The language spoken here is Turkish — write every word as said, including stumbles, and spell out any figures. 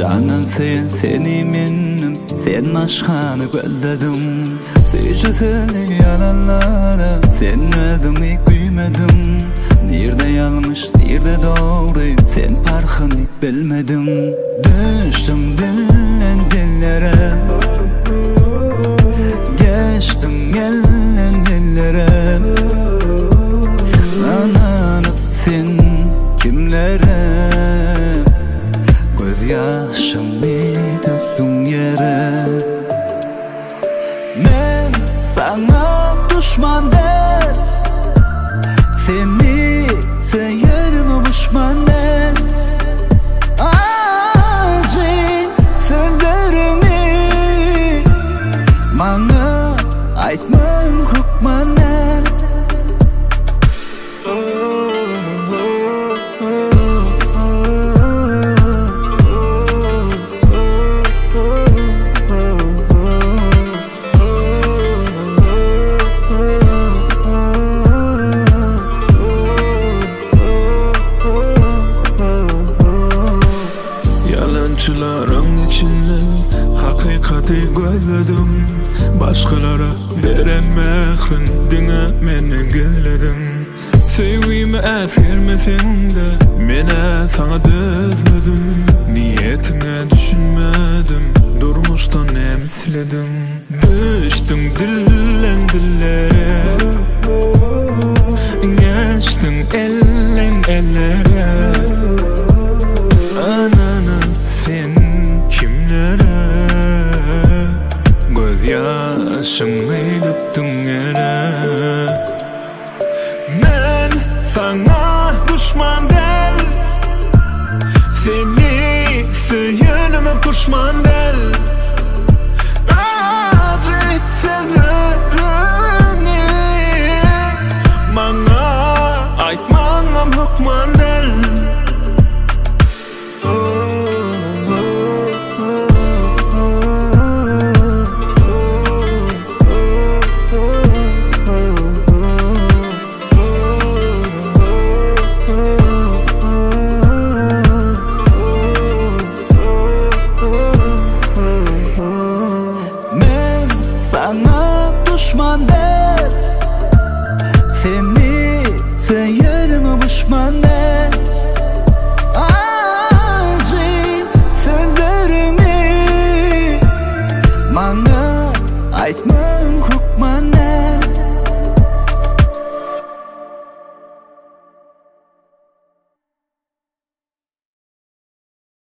Canan sen, seni menim, sen aşkanı gözledim. Seyce seni yalanlara, sen adını kıymedim. Nerede yanlış, nerede doğru, sen farkını bilmedim. Düştüm dillen dillere, geçtim gelen dillere. Ananıp sen kimlere, göz yaşımı döktüm yere. Men sana düşman der, seni seyerim düşman der. Acı sözlerimi bana aytman hukman der. Yalancıların içinden hakikati gözledim. Başkalara veren mehrin dine meni geledim. Sevgimi esirmesin de mene sana düzmedim. Niyetine düşünmedim, durmuştan emsledim. Düştüm dillen dillere, geçtim ellen ellere. Anana sen kimlere, göz yaşımı döktün yere. Men sana düşman del, seni söyünüme pişman del. Acı sözlerini bana aytmam hukman del. Sana düşman der, seni seyerim düşman der.